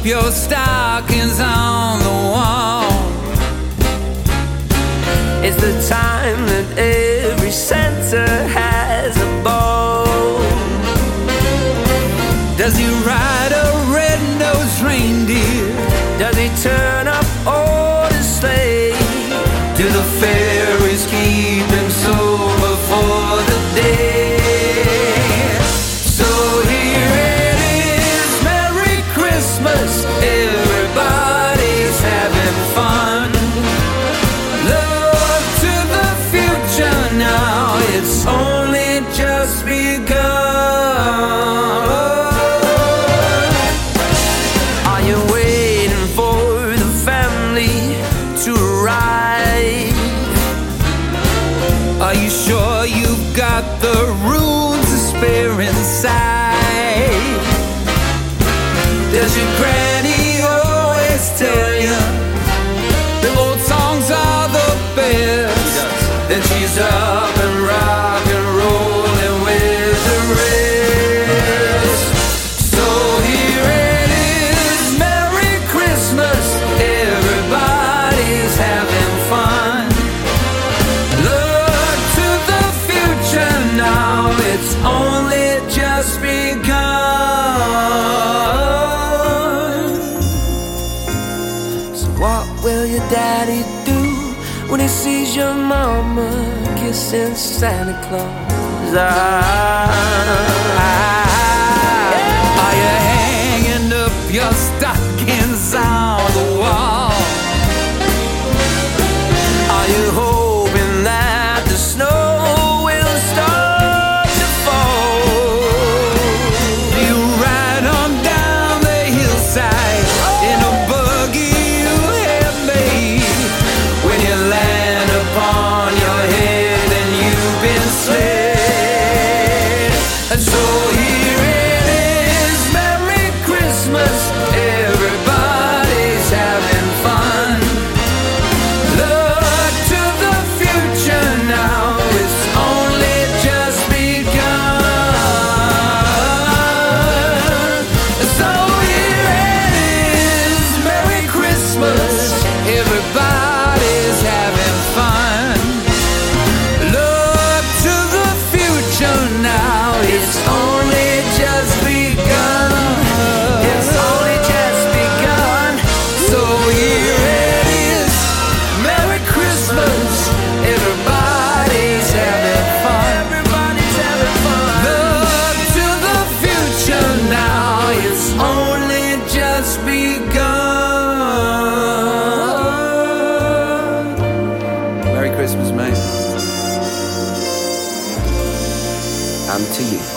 your stockings on the wall. It's the time that every Santa has a ball. Does he ride a red-nosed reindeer? Does he turn up all his sleigh? Do the fairies keep him sober for the day? So here it is, Merry Christmas, everybody's having fun. Look to the future now, it's only just begun. Are you waiting for the family to arrive? Are you sure you've got the room to spare inside? Does your granny always tell you The old songs are the best. that she's up and rock and rolling with the rest? So here it is, Merry Christmas, everybody's having fun. Look to the future now, it's only just begun. So what will your daddy do when he sees your mama kissing Santa Claus? Are you hanging up your stockings on the wall? Are you hoping that the snow will start to fall? Do you ride on down the hillside in a buggy you have made? When you land upon your head and you've been slid. And so here it is, Merry Christmas, everybody's having fun. Look to the future now, it's only just begun. So here it is, Merry Christmas, everybody's having fun. Look to the future now, it's only just begun. It's only just begun. So here it is, Merry Christmas, everybody's having fun. Everybody's having fun. Look to the future now, it's only just begun. Merry Christmas, mate. And to you.